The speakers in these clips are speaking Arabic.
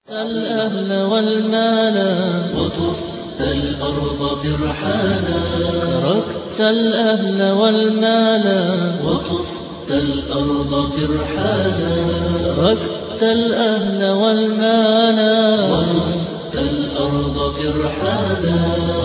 الأهل والمال وطفت الأرض ترحالا، تركت الأهل والمال وطفت الأرض ترحالا، تركت الأهل والمال وطفت الأرض ترحالا.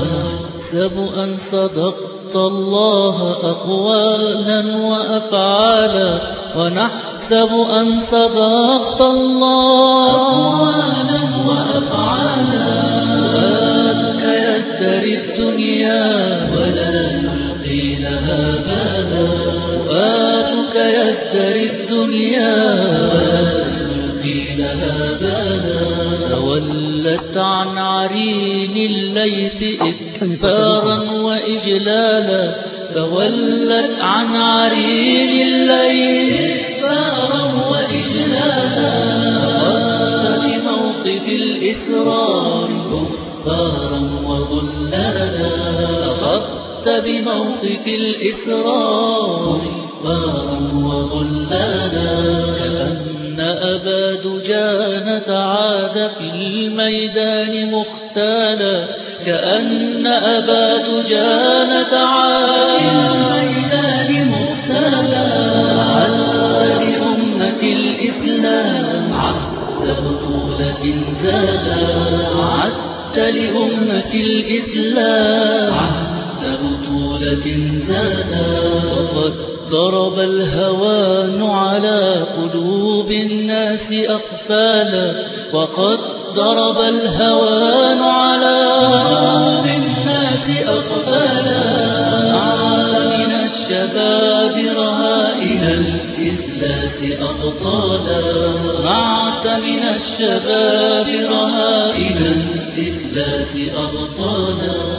ونحسب أن صدقت الله أقوالا وأفعالا، ونحسب أن صدقت الله أقوالا وأفعالا. فؤادك يزدري الدنيا ولا يلقي لها بالا، فؤادك يزدري الدنيا ولا يلقي لها بالا. تولت عن عرين الليث إكبارا وإجلالا، تولت عن عرين الليث إكبارا وإجلالا. أخذت بموقف الإسرار كفارا وضلالا، أخذت بموقف الإسرار كفارا وضلالا. كأن أبا دجانة عاد في الميدان مختالا، كأن أبا دجانة عاد في الميدان مختالا. عدت لأمة الإسلام عهد بطولة زادا، عدت لأمة الإسلام عهد بطولة زادا. وقد ضرب الهوان على قلوب الناس أقفالا، وقد ضرب الهوان على قلوب الناس أقفالا. صنعت من الشباب رهائن الإفلاس أبطالا، صنعت من الشباب رهائن الإفلاس أبطالا.